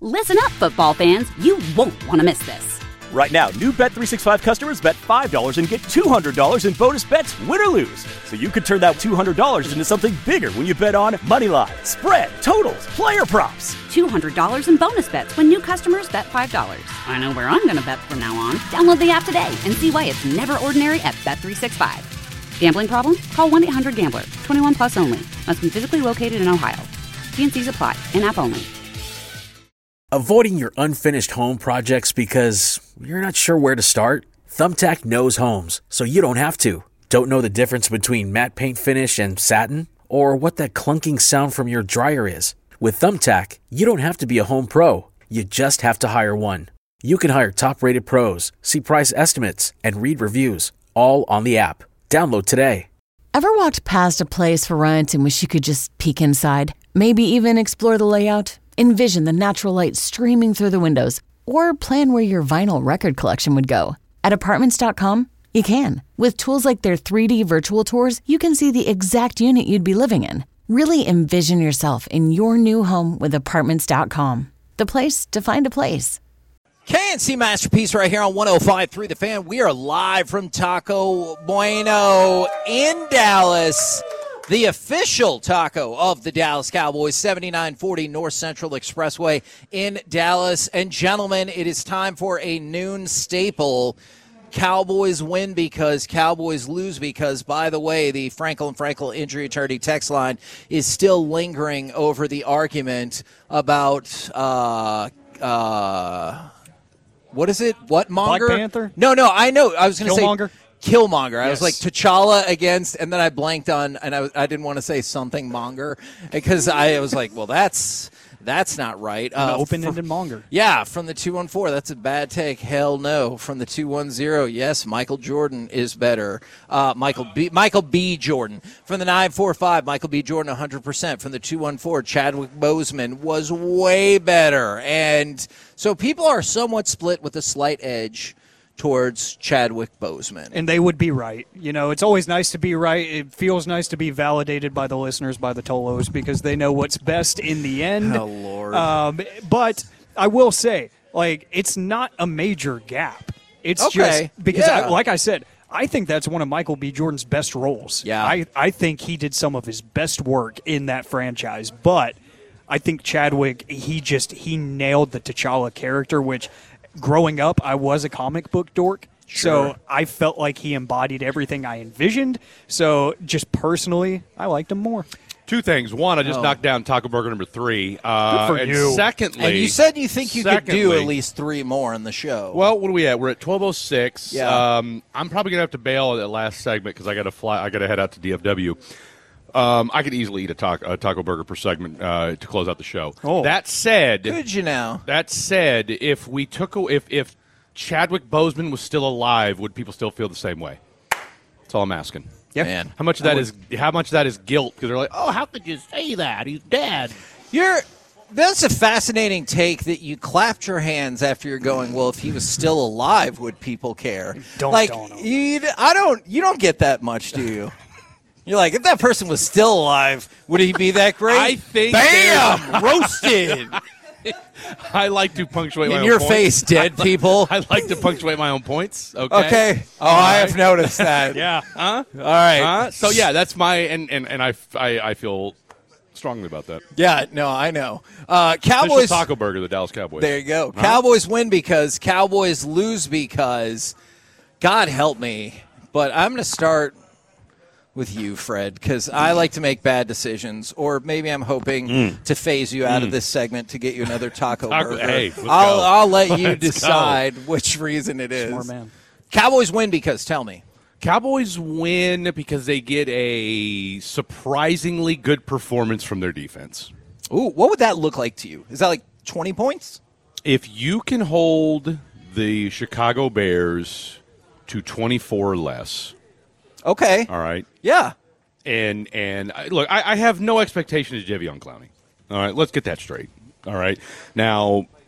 Listen up, football fans. You won't want to miss this. Right now, new Bet365 customers bet $5 and get $200 in bonus bets, win or lose. So you could turn that $200 into something bigger when you bet on money line, spread, totals, player props. $200 in bonus bets when new customers bet $5. I know where I'm going to bet from now on. Download the app today and see why it's never ordinary at Bet365. Gambling problem? Call 1-800-GAMBLER. 21 plus only. Must be physically located in Ohio. T&Cs apply. In-app only. Avoiding your unfinished home projects because you're not sure where to start? Thumbtack knows homes, so you don't have to. Don't know the difference between matte paint finish and satin? Or what that clunking sound from your dryer is? With Thumbtack, you don't have to be a home pro. You just have to hire one. You can hire top-rated pros, see price estimates, and read reviews, all on the app. Download today. Ever walked past a place for rent and wish you could just peek inside? Maybe even explore the layout? Envision the natural light streaming through the windows, or plan where your vinyl record collection would go. At Apartments.com, you can. With tools like their 3D virtual tours, you can see the exact unit you'd be living in. Really envision yourself in your new home with Apartments.com. The place to find a place. KNC Masterpiece right here on 105.3 The Fan. We are live from Taco Bueno in Dallas. The official taco of the Dallas Cowboys, 7940 North Central Expressway in Dallas. And gentlemen, it is time for a noon staple. Cowboys win because Cowboys lose because, by the way, the Frankel & Frankel injury attorney text line is still lingering over the argument about what is it? What Monger? Black Panther? No, I know. I was going to say Killmonger? Killmonger. I Yes. was like T'Challa against, and then I blanked on, and I didn't want to say something Monger because I was like, well, that's not right. Open-ended Monger. Yeah, from the 214, that's a bad take. Hell no. From the 210, yes, Michael Jordan is better. Michael B. Jordan. From the 945, Michael B. Jordan 100%. From the 214, Chadwick Boseman was way better. And so people are somewhat split with a slight edge towards Chadwick Boseman. And they would be right. You know, it's always nice to be right. It feels nice to be validated by the listeners, by the Tolos, because they know what's best in the end. Oh, Lord. But I will say, like, it's not a major gap. It's Okay. just because, Yeah. like I said, I think that's one of Michael B. Jordan's best roles. Yeah. I think he did some of his best work in that franchise. But I think Chadwick, he nailed the T'Challa character, which – growing up, I was a comic book dork, so I felt like he embodied everything I envisioned. So just personally, I liked him more. Two things. One, I just knocked down Taco Burger number 3. Good for and you. Secondly, and you said you think you could do at least 3 more in the show. Well, what are we at? We're at 12:06. Yeah. I'm probably gonna have to bail at that last segment because I got to fly. I got to head out to DFW. I could easily eat a taco burger per segment to close out the show. Oh. That said, could you now? That said, if Chadwick Boseman was still alive, would people still feel the same way? That's all I'm asking. Yeah. Man. How much of that is guilt? Because they're like, oh, how could you say that? He's dead. That's a fascinating take that you clapped your hands after you're going, well, if he was still alive, would people care? Don't you don't get that much, do you? You're like, if that person was still alive, would he be that great? I think Bam! Roasted! I like to punctuate my In own your points. face, dead people. I like to punctuate my own points. Okay. Oh, I have noticed that. Yeah. Huh? All right. So, yeah, that's my – and I feel strongly about that. Yeah, no, I know. Official Cowboys – Taco Burger, the Dallas Cowboys. There you go. Cowboys win because Cowboys lose because – God help me. But I'm going to start – with you, Fred, because I like to make bad decisions, or maybe I'm hoping to phase you out of this segment to get you another taco burger. Hey, let's go. I'll let you Let's decide which reason it is. Smart man. Cowboys win because, tell me. Cowboys win because they get a surprisingly good performance from their defense. Ooh, what would that look like to you? Is that like 20 points? If you can hold the Chicago Bears to 24 or less, okay. all right, Yeah. and look, I have no expectation of Jadeveon Clowney. All right, let's get that straight. All right, now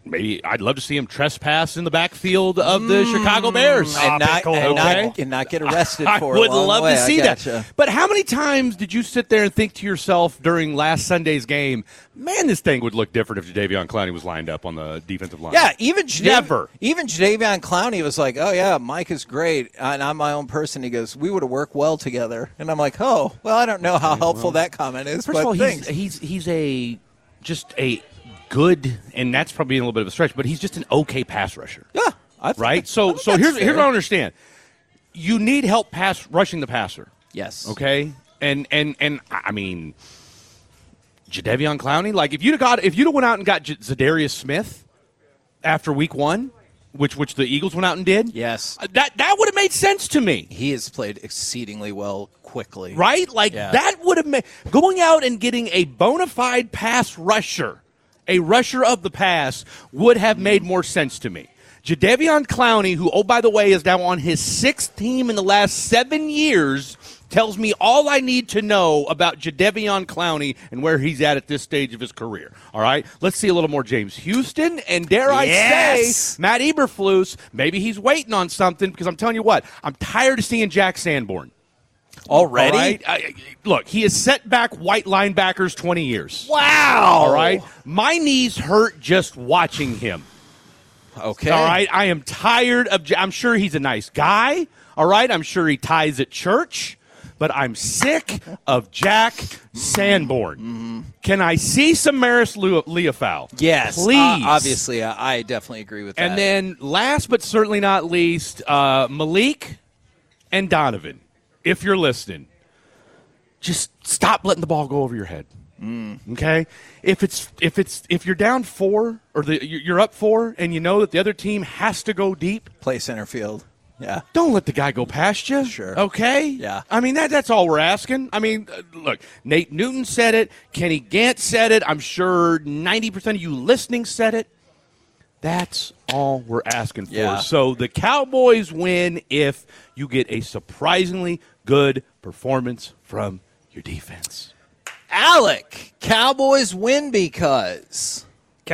maybe I'd love to see him trespass in the backfield of the Chicago Bears. And not get arrested for it. I would love way. to see that. Gotcha. But how many times did you sit there and think to yourself during last Sunday's game, man, this thing would look different if Jadeveon Clowney was lined up on the defensive line? Yeah, even Never. Even Jadeveon Clowney was like, oh, yeah, Mike is great, and I'm my own person. He goes, we would have worked well together. And I'm like, oh, well, I don't know how helpful that comment is. First of all, he's just a good, and that's probably a little bit of a stretch, but he's just an okay pass rusher. Yeah. Right? So here's what I understand. You need help rushing the passer. Yes. Okay? And I mean, Jadeveon Clowney, like if you'd have went out and got Zadarius Smith after week 1, which the Eagles went out and did. Yes. That would have made sense to me. He has played exceedingly well quickly. Right? Like that would have made going out and getting a bona fide pass rusher, a rusher of the pass, would have made more sense to me. Jadeveon Clowney, who, oh, by the way, is now on his 6th team in the last 7 years, tells me all I need to know about Jadeveon Clowney and where he's at this stage of his career. All right? Let's see a little more James Houston. And dare I say, Matt Eberflus, maybe he's waiting on something because I'm telling you what, I'm tired of seeing Jack Sanborn. Already? All right? Look, he has set back white linebackers 20 years. Wow. All right? My knees hurt just watching him. Okay. All right? I am tired of – I'm sure he's a nice guy. All right? I'm sure he tithes at church. But I'm sick of Jack Sanborn. Mm-hmm. Can I see some Maris Leofau? Yes. Please. Obviously, I definitely agree with that. And then last but certainly not least, Malik and Donovan, if you're listening, just stop letting the ball go over your head. Okay? If you're down 4 or you're up 4 and you know that the other team has to go deep, play center field. Yeah. Don't let the guy go past you. Sure. Okay? Yeah. I mean, that's all we're asking. I mean, look, Nate Newton said it. Kenny Gant said it. I'm sure 90% of you listening said it. That's all we're asking for. Yeah. So the Cowboys win if you get a surprisingly good performance from your defense. Alec, Cowboys win because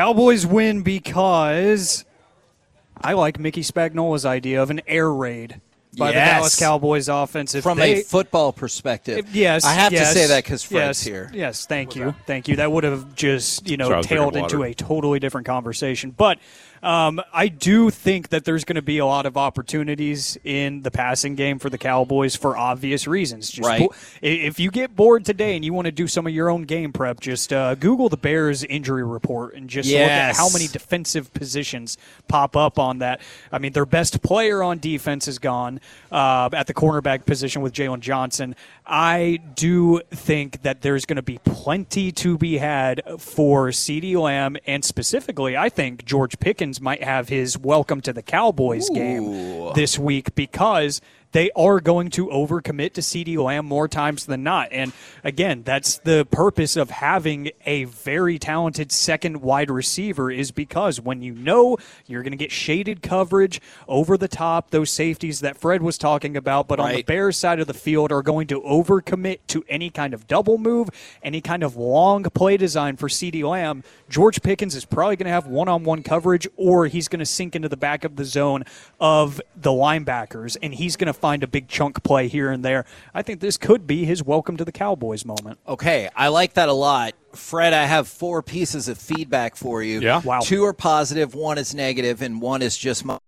I like Mickey Spagnola's idea of an air raid by the Dallas Cowboys offense. From a football perspective. Yes. I have to say that because Fred's here. Yes, thank you. Thank you. That would have just, tailed into a totally different conversation. But I do think that there's going to be a lot of opportunities in the passing game for the Cowboys for obvious reasons. Just right. If you get bored today and you want to do some of your own game prep, just Google the Bears injury report and just look at how many defensive positions pop up on that. I mean, their best player on defense is gone at the cornerback position with Jalen Johnson. I do think that there's going to be plenty to be had for CeeDee Lamb, and specifically, I think George Pickens might have his welcome to the Cowboys game this week because they are going to overcommit to CeeDee Lamb more times than not. And again, that's the purpose of having a very talented second wide receiver, is because when you know you're going to get shaded coverage over the top, those safeties that Fred was talking about, but on the Bears side of the field are going to overcommit to any kind of double move, any kind of long play design for CeeDee Lamb. George Pickens is probably going to have one-on-one coverage, or he's going to sink into the back of the zone of the linebackers, and he's going to find a big chunk play here and there. I think this could be his welcome to the Cowboys moment. Okay, I like that a lot. Fred, I have 4 pieces of feedback for you. Yeah? Wow. 2 are positive, 1 is negative, and 1 is just my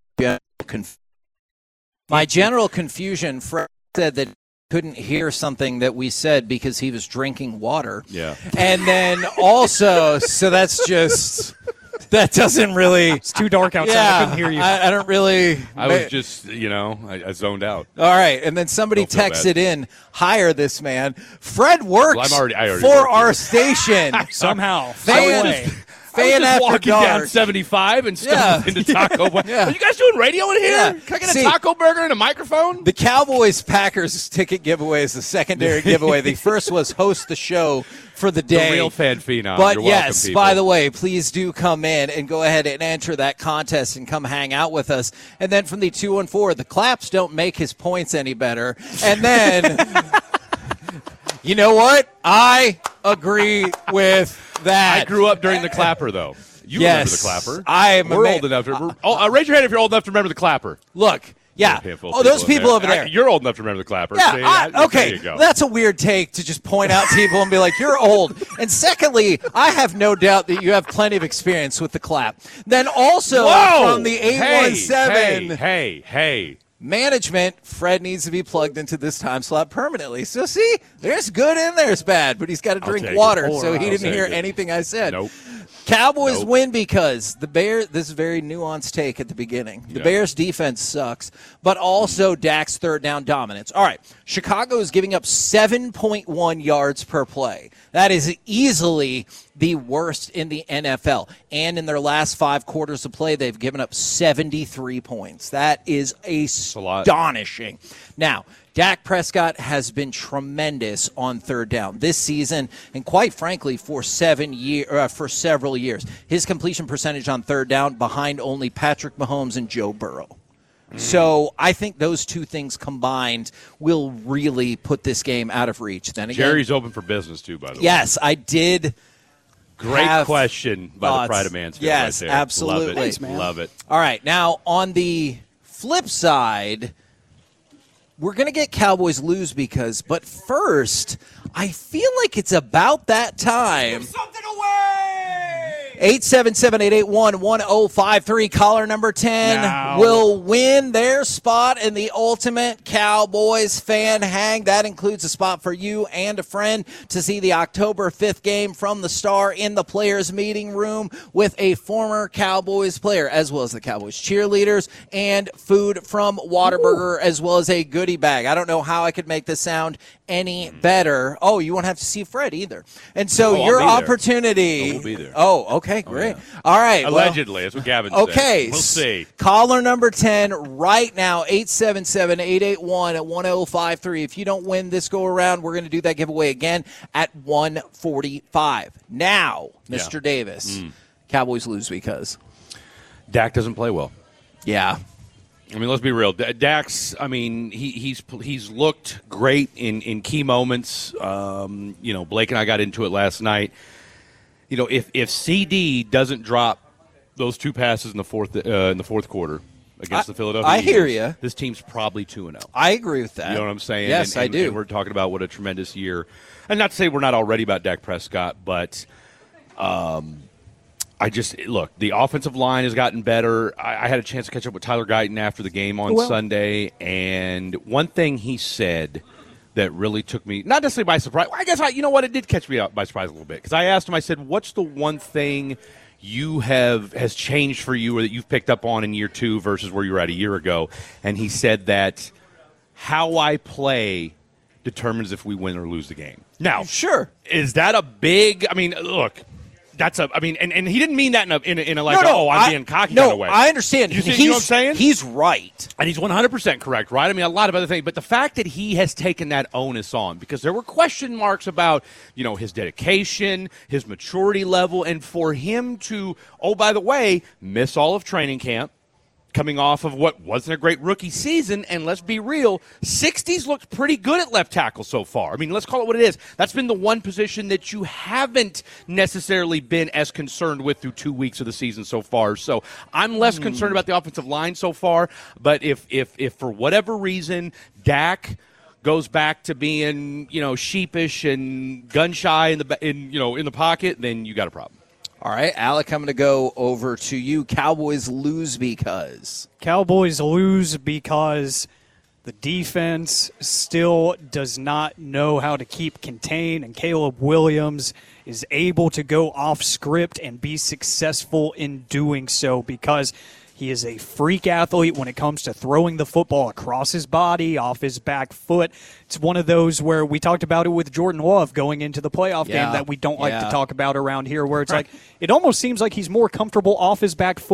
general confusion. Fred said that he couldn't hear something that we said because he was drinking water. Yeah. And then also, so that's just... That doesn't really... It's too dark outside. Yeah, I couldn't hear you. I don't really... I was just, I zoned out. All right, and then somebody texted in, hire this man. Fred works I already for work our here. station. Somehow. Fan I was just after walking dark. down 75 and stumbled into Taco Bell. Yeah. Are you guys doing radio in here? Yeah. Can I get See, a taco burger and a microphone? The Cowboys-Packers ticket giveaway is the secondary giveaway. The first was host the show for the day. The real fan phenom. But You're yes, welcome, by the way, please do come in and go ahead and enter that contest and come hang out with us. And then from the 214, the claps don't make his points any better. And then, you know what? I agree with that. I grew up during the clapper, though. You remember the clapper. We're old enough to raise your hand if you're old enough to remember the clapper. Look. Yeah. Those people over there. You're old enough to remember the clapper. Yeah. Okay. There you go. That's a weird take to just point out people and be like, you're old. And secondly, I have no doubt that you have plenty of experience with the clap. Then also from the 817. Hey. Management, Fred needs to be plugged into this time slot permanently. So, see, there's good and there's bad, but he's got to drink water, so he didn't hear anything I said. Nope. Cowboys win because the Bears, this is a very nuanced take at the beginning. The Bears' defense sucks, but also Dak's third down dominance. All right, Chicago is giving up 7.1 yards per play. That is easily the worst in the NFL. And in their last 5 quarters of play, they've given up 73 points. That is astonishing. Now, Dak Prescott has been tremendous on third down this season, and quite frankly, for several years. His completion percentage on third down behind only Patrick Mahomes and Joe Burrow. So I think those two things combined will really put this game out of reach. Then again, Jerry's open for business too, by the way. Yes, I did. Great question by the Pride of Mansfield. Yes, right there. absolutely. Love it. Thanks, man. Love it. All right, now on the flip side, we're going to get Cowboys lose because, but first, I feel like it's about that time. Give something away! 877-881-1053. Caller number 10 will win their spot in the Ultimate Cowboys Fan Hang. That includes a spot for you and a friend to see the October 5th game from the Star in the Players Meeting Room with a former Cowboys player, as well as the Cowboys cheerleaders, and food from Whataburger, as well as a goodie bag. I don't know how I could make this sound any better. Oh, you won't have to see Fred either. And so your opportunity. We'll be there. Oh, okay, great. All right. Allegedly, that's what Gavin said. Okay. We'll see. Caller number 10 right now, 877-881-1053. If you don't win this go-around, we're going to do that giveaway again at 1:45. Now, Mr. Davis, Cowboys lose because? Dak doesn't play well. Yeah. I mean, let's be real. Dak's, I mean, he's looked great in key moments. Blake and I got into it last night. If CD doesn't drop those 2 passes in the fourth quarter against the Philadelphia Eagles, hear you. This team's probably 2-0. I agree with that. You know what I'm saying? Yes, I do. And we're talking about what a tremendous year. And not to say we're not already about Dak Prescott, but look, the offensive line has gotten better. I had a chance to catch up with Tyler Guyton after the game on Sunday, and one thing he said that really took me, not necessarily by surprise. I guess it did catch me out by surprise a little bit, because I asked him, I said, what's the one thing has changed for you or that you've picked up on in year 2 versus where you were at a year ago? And he said that how I play determines if we win or lose the game. Now, sure. Is that a big, look, and he didn't mean that in a I'm being cocky kind of way. I understand. You know what I'm saying? He's right. And he's 100% correct, right? A lot of other things. But the fact that he has taken that onus on, because there were question marks about, his dedication, his maturity level, and for him to, by the way, miss all of training camp, coming off of what wasn't a great rookie season, and let's be real, 60s looked pretty good at left tackle so far. Let's call it what it is. That's been the one position that you haven't necessarily been as concerned with through 2 weeks of the season so far. So I'm less concerned about the offensive line so far, but if for whatever reason Dak goes back to being, sheepish and gun shy in the pocket, then you got a problem. All right, Alec, I'm going to go over to you. Cowboys lose because? Cowboys lose because the defense still does not know how to keep contained, and Caleb Williams is able to go off script and be successful in doing so because he is a freak athlete when it comes to throwing the football across his body, off his back foot. It's one of those where we talked about it with Jordan Love going into the playoff game that we don't like to talk about around here, where it's like it almost seems like he's more comfortable off his back foot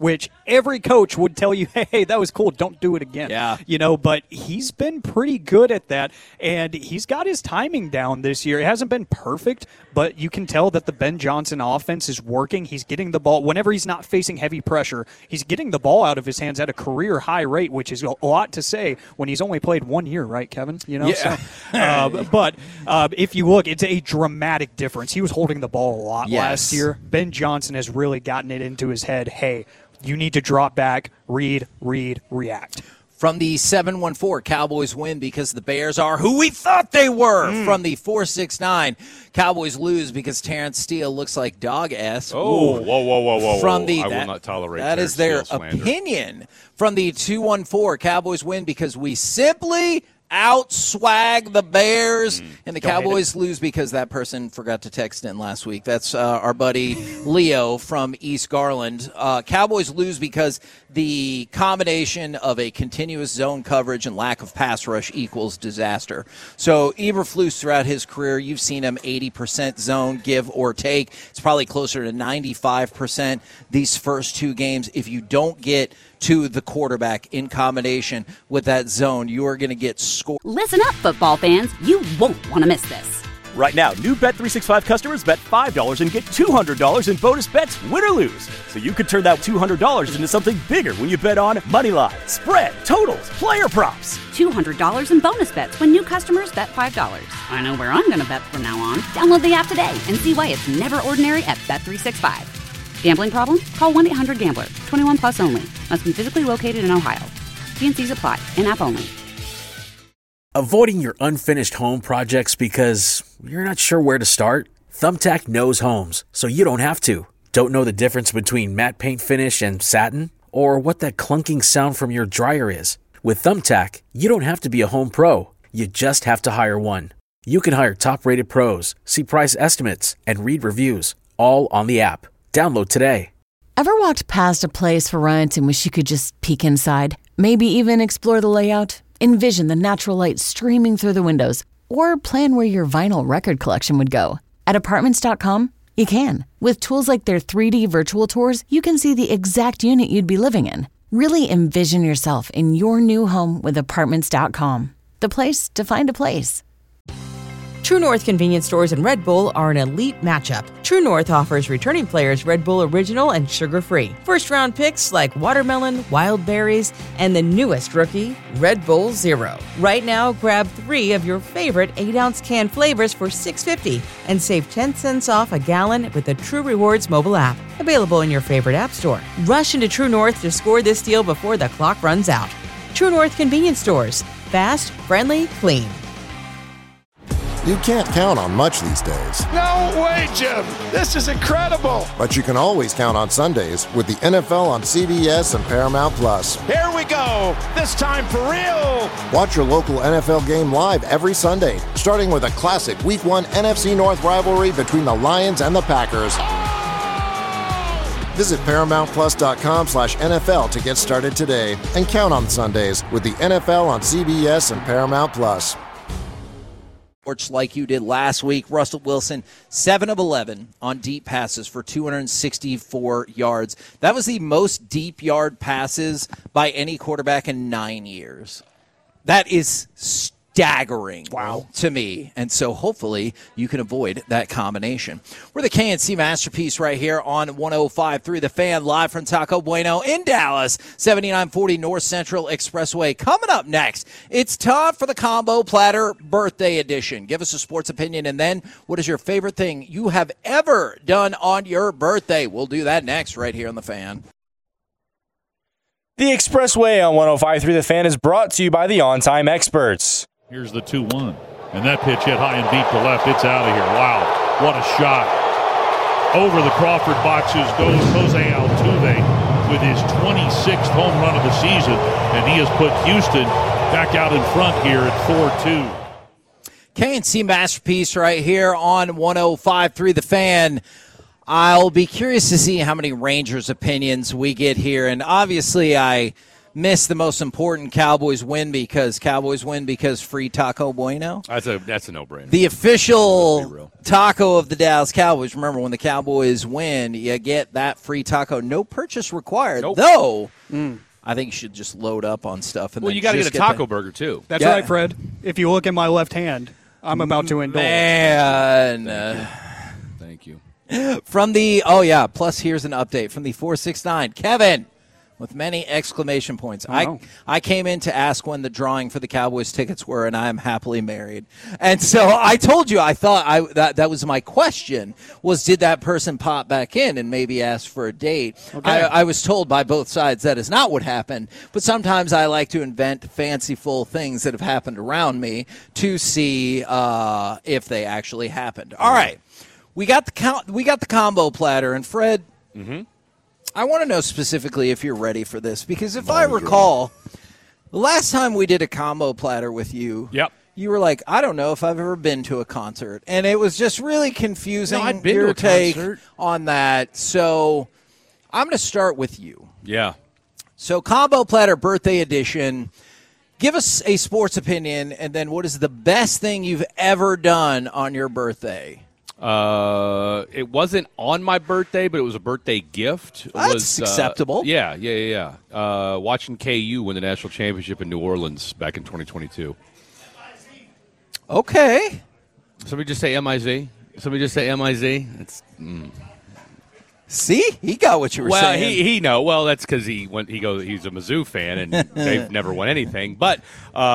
which every coach would tell you, hey, that was cool, don't do it again. Yeah. But he's been pretty good at that, and he's got his timing down this year. It hasn't been perfect, but you can tell that the Ben Johnson offense is working. He's getting the ball. Whenever he's not facing heavy pressure, he's getting the ball out of his hands at a career high rate, which is a lot to say when he's only played 1 year, right, Kevin? Yeah. So, but if you look, it's a dramatic difference. He was holding the ball a lot last year. Ben Johnson has really gotten it into his head, hey, you need to drop back, read, react. From the 714, Cowboys win because the Bears are who we thought they were. From the 469, Cowboys lose because Terrence Steele looks like dog-ass. Oh, whoa. From the, I will not tolerate that Terrence is their Steele slander. opinion. From the 214, Cowboys win because we simply out-swag the Bears, and the Cowboys lose because that person forgot to text in last week. That's our buddy Leo from East Garland. Cowboys lose because the combination of a continuous zone coverage and lack of pass rush equals disaster. So Eberflus throughout his career, you've seen him 80% zone, give or take. It's probably closer to 95% these first 2 games. If you don't get to the quarterback in combination with that zone, you are going to get scored. Listen up, football fans. You won't want to miss this. Right now, new Bet365 customers bet $5 and get $200 in bonus bets, win or lose. So you could turn that $200 into something bigger when you bet on moneyline, spread, totals, player props. $200 in bonus bets when new customers bet $5. I know where I'm going to bet from now on. Download the app today and see why it's never ordinary at Bet365. Gambling problem? Call 1-800-GAMBLER. 21 plus only. Must be physically located in Ohio. T&Cs apply. In-app only. Avoiding your unfinished home projects because you're not sure where to start? Thumbtack knows homes, so you don't have to. Don't know the difference between matte paint finish and satin? Or what that clunking sound from your dryer is? With Thumbtack, you don't have to be a home pro. You just have to hire one. You can hire top-rated pros, see price estimates, and read reviews, all on the app. Download today. Ever walked past a place for rent and wish you could just peek inside? Maybe even explore the layout? Envision the natural light streaming through the windows? Or plan where your vinyl record collection would go? At Apartments.com, you can. With tools like their 3D virtual tours, you can see the exact unit you'd be living in. Really envision yourself in your new home with Apartments.com. The place to find a place. True North convenience stores and Red Bull are an elite matchup. True North offers returning players Red Bull Original and sugar-free. First-round picks like watermelon, wild berries, and the newest rookie, Red Bull Zero. Right now, grab 3 of your favorite 8-ounce can flavors for $6.50 and save 10 cents off a gallon with the True Rewards mobile app. Available in your favorite app store. Rush into True North to score this deal before the clock runs out. True North convenience stores. Fast, friendly, clean. You can't count on much these days. No way, Jim. This is incredible. But you can always count on Sundays with the NFL on CBS and Paramount Plus. Here we go. This time for real. Watch your local NFL game live every Sunday, starting with a classic Week 1 NFC North rivalry between the Lions and the Packers. Visit ParamountPlus.com/NFL to get started today and count on Sundays with the NFL on CBS and Paramount Plus. Like you did last week, Russell Wilson, 7 of 11 on deep passes for 264 yards. That was the most deep yard passes by any quarterback in 9 years. That is staggering to me. And so hopefully you can avoid that combination. We're the KNC Masterpiece right here on 105.3 The Fan, live from Taco Bueno in Dallas, 7940 North Central Expressway. Coming up next, it's time for the Combo Platter Birthday Edition. Give us a sports opinion, and then what is your favorite thing you have ever done on your birthday? We'll do that next right here on The Fan. The Expressway on 105.3 The Fan is brought to you by the On-Time Experts. Here's the 2-1. And that pitch hit high and deep to left. It's out of here. Wow. What a shot. Over the Crawford boxes goes Jose Altuve with his 26th home run of the season. And he has put Houston back out in front here at 4-2. KNC Masterpiece right here on 105.3 The Fan. I'll be curious to see how many Rangers opinions we get here. And obviously I miss the most important Cowboys win because free Taco Bueno? That's a no-brainer. The official taco of the Dallas Cowboys. Remember, when the Cowboys win, you get that free taco. No purchase required. Nope. Though, I think you should just load up on stuff. And well, you got to get a taco burger, too. That's right, Fred. If you look at my left hand, I'm about to indulge. Man. Thank you. From the, plus here's an update from the 469. Kevin, with many exclamation points. I came in to ask when the drawing for the Cowboys tickets were, and I am happily married. And so I told you I thought that was my question, was did that person pop back in and maybe ask for a date? Okay. I was told by both sides that is not what happened, but sometimes I like to invent fanciful things that have happened around me to see if they actually happened. All right. We got the combo platter, and Fred, I want to know specifically if you're ready for this, because if I recall, the last time we did a combo platter with you, you were like, I don't know if I've ever been to a concert, and it was just really confusing. No, I've been your to a take concert on that. So I'm going to start with you. Yeah. So combo platter birthday edition. Give us a sports opinion, and then what is the best thing you've ever done on your birthday? It wasn't on my birthday, but it was a birthday gift. That's acceptable. Yeah. Watching KU win the national championship in New Orleans back in 2022. Okay. Somebody just say MIZ. It's. See, he got what you were saying. Well, he know. Well, that's because he's a Mizzou fan, and they've never won anything. But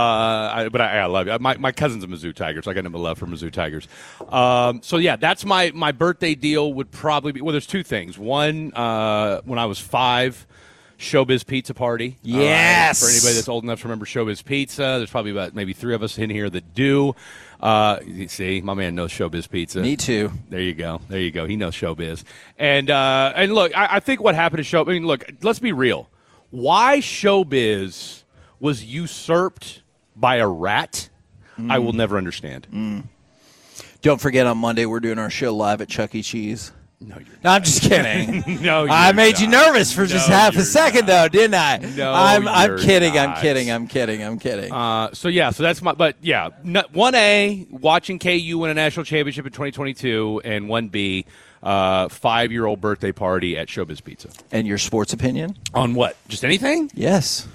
I love you. My cousin's a Mizzou Tiger, so I got him a love for Mizzou Tigers. So yeah, that's my birthday deal. Would probably be, well, there's two things. One, when I was 5, Showbiz Pizza Party. Yes. For anybody that's old enough to remember Showbiz Pizza, there's probably about maybe 3 of us in here that do. You see, my man knows Showbiz Pizza. Me too. There you go. He knows Showbiz. And look, I think what happened to Showbiz. I mean, look, let's be real. Why Showbiz was usurped by a rat, I will never understand. Don't forget, on Monday we're doing our show live at Chuck E. Cheese. No, you're not. No, I'm just kidding. No, I made you nervous for just half a second, though, didn't I? No, I'm kidding. not. I'm kidding. So that's my. But yeah, 1A, watching KU win a national championship in 2022, and 1B, 5-year-old birthday party at Showbiz Pizza. And your sports opinion on what? Just anything? Yes.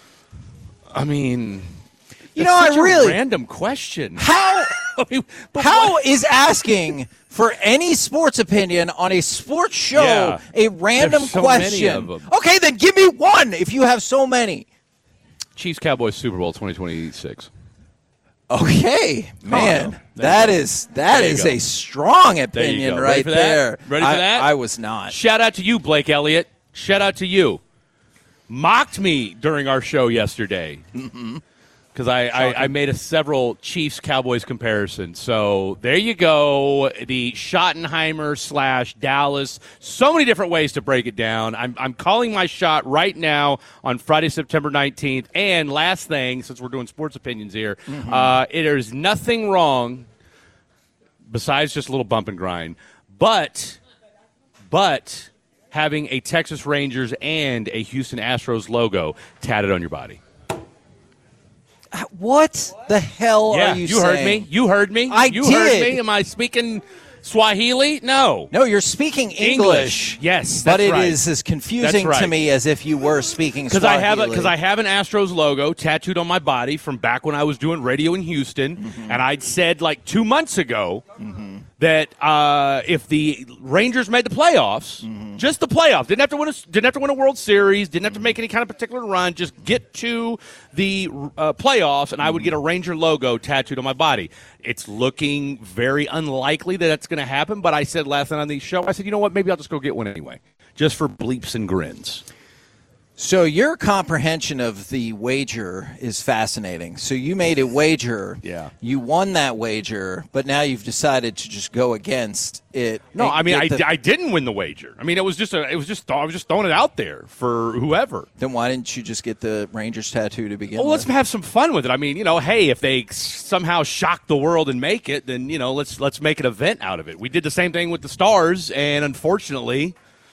I mean, I really random question. How? How is asking for any sports opinion on a sports show a random There's so question? many of them. Okay, then give me one if you have so many. Chiefs Cowboys Super Bowl 2026. Okay, man, that is a strong opinion right there. Ready for that? I was not. Shout out to you, Blake Elliott. Shout out to you. Mocked me during our show yesterday. Because I made several Chiefs-Cowboys comparisons. So there you go, the Schottenheimer / Dallas. So many different ways to break it down. I'm calling my shot right now on Friday, September 19th. And last thing, since we're doing sports opinions here, there's nothing wrong, besides just a little bump and grind, but having a Texas Rangers and a Houston Astros logo tatted on your body. What the hell are you saying? You heard me. I did. Heard me. Am I speaking Swahili? No. No, you're speaking English. Yes, but that's it right. is as confusing to me as if you were speaking Swahili. Because I have an Astros logo tattooed on my body from back when I was doing radio in Houston, and I'd said like 2 months ago that if the Rangers made the playoffs, just the playoffs, didn't have to win a World Series, didn't have to make any kind of particular run, just get to the playoffs, and I would get a Ranger logo tattooed on my body. It's looking very unlikely that that's going to happen, but I said last night on the show, I said, you know what, maybe I'll just go get one anyway, just for bleeps and grins. So your comprehension of the wager is fascinating. So you made a wager. Yeah. You won that wager, but now you've decided to just go against it. No, I mean I didn't win the wager. I mean I was just throwing it out there for whoever. Then why didn't you just get the Rangers tattoo to begin with? Well, let's have some fun with it. I mean, hey, if they somehow shock the world and make it, then let's make an event out of it. We did the same thing with the Stars, and unfortunately,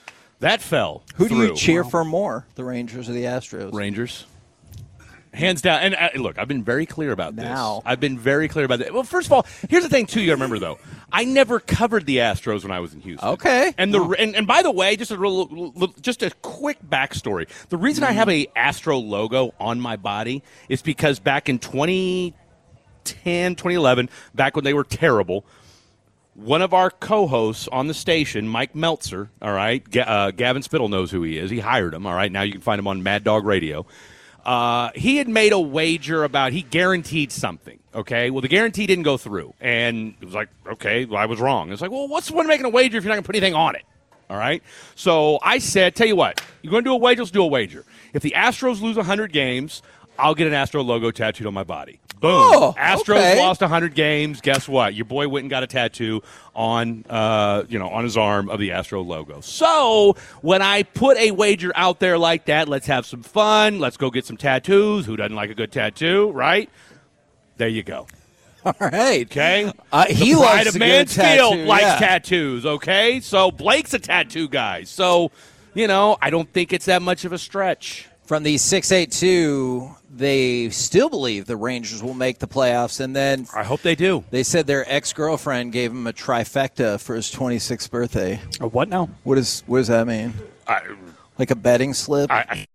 That fell Who do through. you cheer for more, the Rangers or the Astros? Rangers. Hands down. And look, I've been very clear about this. I've been very clear about that. Well, first of all, here's the thing, too, you got to remember, though. I never covered the Astros when I was in Houston. Okay. And and by the way, just a quick backstory. The reason I have a Astro logo on my body is because back in 2010, 2011, back when they were terrible, one of our co-hosts on the station, Mike Meltzer, all right, Gavin Spittle knows who he is. He hired him, all right. Now you can find him on Mad Dog Radio. He had made a wager about he guaranteed something, okay? Well, the guarantee didn't go through. And it was like, okay, well, I was wrong. It's like, well, what's the point of making a wager if you're not going to put anything on it? All right? So I said, tell you what, you're going to do a wager, let's do a wager. If the Astros lose 100 games, I'll get an Astro logo tattooed on my body. Boom. Oh, Astros lost 100 games. Guess what? Your boy went and got a tattoo on, on his arm of the Astro logo. So when I put a wager out there like that, let's have some fun. Let's go get some tattoos. Who doesn't like a good tattoo, right? There you go. All right. Okay. He Pride loves of a good Mansfield tattoo, likes yeah. tattoos. Okay. So Blake's a tattoo guy. So, I don't think it's that much of a stretch. From the 682, they still believe the Rangers will make the playoffs, and then I hope they do. They said their ex-girlfriend gave him a trifecta for his 26th birthday. A what now? What does that mean? Like a betting slip? I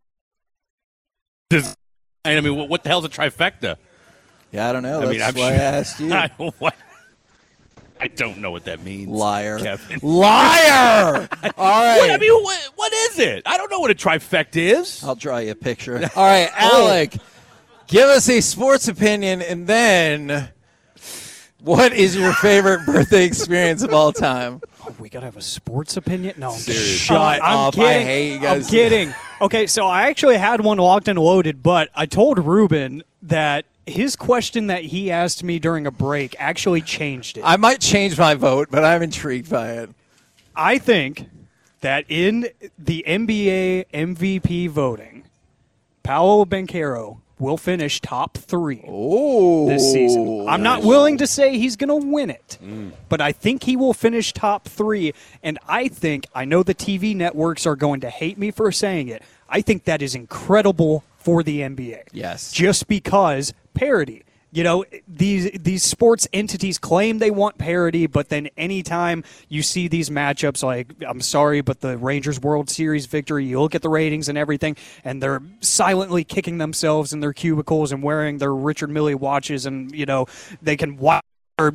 mean, what the hell's a trifecta? Yeah, I don't know. That's why I asked you. I don't know what that means. Liar. Kevin. Liar! All right. What is it? I don't know what a trifecta is. I'll draw you a picture. All right, Alec, give us a sports opinion, and then what is your favorite birthday experience of all time? Oh, we got to have a sports opinion? No. Shut up. Kidding. I hate you guys. I'm kidding. Okay, so I actually had one locked and loaded, but I told Ruben that his question that he asked me during a break actually changed it. I might change my vote, but I'm intrigued by it. I think that in the NBA MVP voting, Paolo Banchero will finish top 3 this season. I'm not willing to say he's going to win it, but I think he will finish top 3, and I know the TV networks are going to hate me for saying it, I think that is incredible for the NBA. Yes. Just because parity. These sports entities claim they want parity, but then anytime you see these matchups, like, I'm sorry, but the Rangers World Series victory, you look at the ratings and everything, and they're silently kicking themselves in their cubicles and wearing their Richard Mille watches, and, they can watch. Right.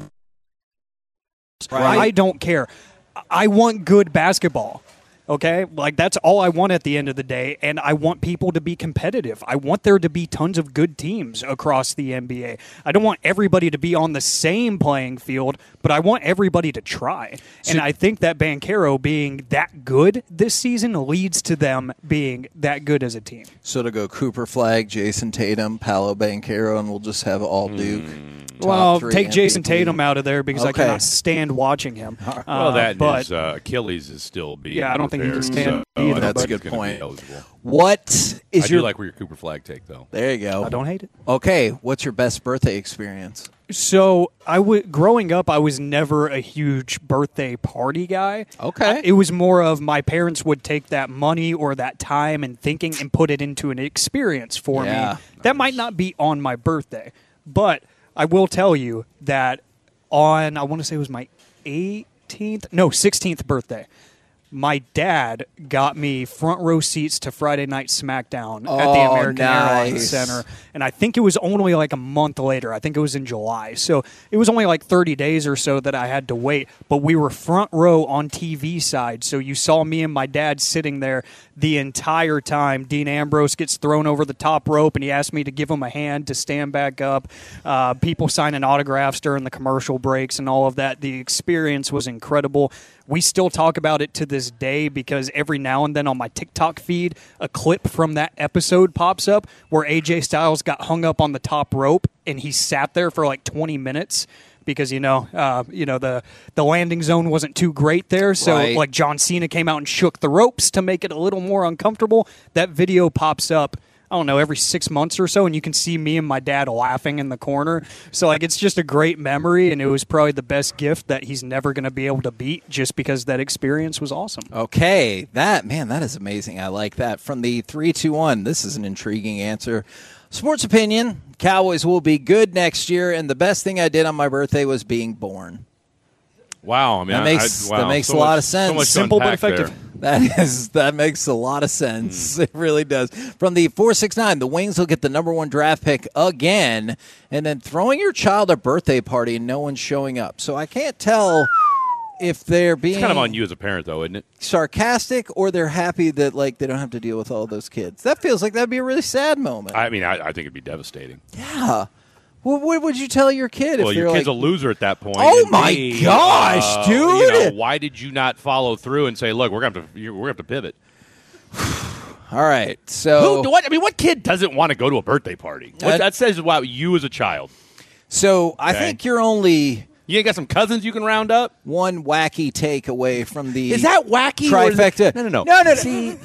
I don't care. I want good basketball. Okay? Like, that's all I want at the end of the day, and I want people to be competitive. I want there to be tons of good teams across the NBA. I don't want everybody to be on the same playing field, but I want everybody to try. And I think that Banchero being that good this season leads to them being that good as a team. So to go Cooper Flag, Jason Tatum, Paolo Banchero, and we'll just have all Duke. Well, take Jason Tatum out of there because I cannot stand watching him. His Achilles is still being. Yeah, I don't think he can stand either. That's a good point. What is I do like where your Cooper Flag take, though. There you go. I don't hate it. Okay, what's your best birthday experience? So growing up, I was never a huge birthday party guy. Okay. It was more of my parents would take that money or that time and thinking and put it into an experience for me. That might not be on my birthday, but I will tell you that on, I want to say it was my 16th birthday, my dad got me front row seats to Friday Night SmackDown at the American Airlines Center. And I think it was only like a month later. I think it was in July. So it was only like 30 days or so that I had to wait. But we were front row on TV side. So you saw me and my dad sitting there the entire time. Dean Ambrose gets thrown over the top rope, and he asked me to give him a hand to stand back up. People signing autographs during the commercial breaks and all of that. The experience was incredible. We still talk about it to this day because every now and then on my TikTok feed, a clip from that episode pops up where AJ Styles got hung up on the top rope and he sat there for like 20 minutes because, the landing zone wasn't too great there. So like John Cena came out and shook the ropes to make it a little more uncomfortable. That video pops up don't know, every 6 months or so, and you can see me and my dad laughing in the corner. So, like, it's just a great memory, and it was probably the best gift that he's never going to be able to beat just because that experience was awesome. Okay, that is amazing. I like that. From the 3-2-1, this is an intriguing answer. Sports opinion, Cowboys will be good next year, and the best thing I did on my birthday was being born. Wow, I mean, that makes a lot of sense. So much simple but effective. That makes a lot of sense. It really does. From the 469, the Wings will get the number 1 draft pick again, and then throwing your child a birthday party and no one's showing up. So I can't tell if they're being it's kind of on you as a parent, though, isn't it? Sarcastic, or they're happy that like they don't have to deal with all those kids. That feels like that'd be a really sad moment. I mean, I think it'd be devastating. Yeah. Well, what would you tell your kid if your kid's like, a loser at that point? Oh my gosh, dude! Why did you not follow through and say, "Look, we're gonna have to pivot"? All right, so what kid doesn't want to go to a birthday party? That says about you as a child. So I think you're only. You ain't got some cousins you can round up? One wacky take away from the Is that wacky? trifecta. No. Wait.